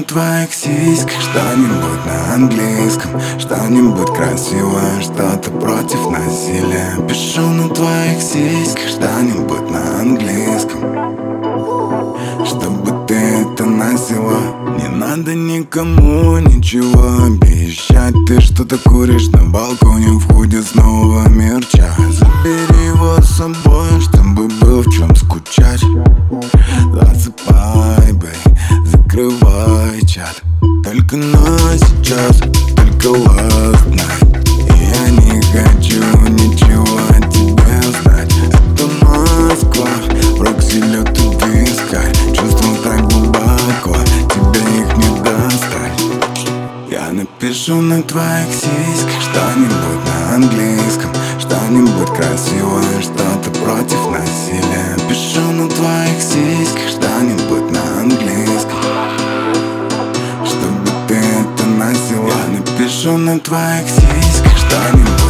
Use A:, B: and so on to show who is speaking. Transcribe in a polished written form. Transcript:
A: твоих сиськах что-нибудь на английском, что-нибудь красивое, что-то против насилия. Пишу на твоих сиськах что-нибудь на английском, чтобы ты это носила. Не надо никому ничего обещать. Ты что-то куришь на балконе в худе с нового мерча. Забери его с собой, чтобы был в чем скучать. Засыпай, бэй, закрывай чат. Только на сейчас, только last night. И я не хочу ничего о тебе знать. Это Москва, прокси лёд и вискарь. Чувства так глубоко, тебе их не достать. Я напишу на твоих сиськах что-нибудь на английском, что-нибудь красивое, что-то против насилия. Пишу на твоих сиськах что-нибудь на английском, чтобы ты это носила. Я напишу на твоих сиськах что-нибудь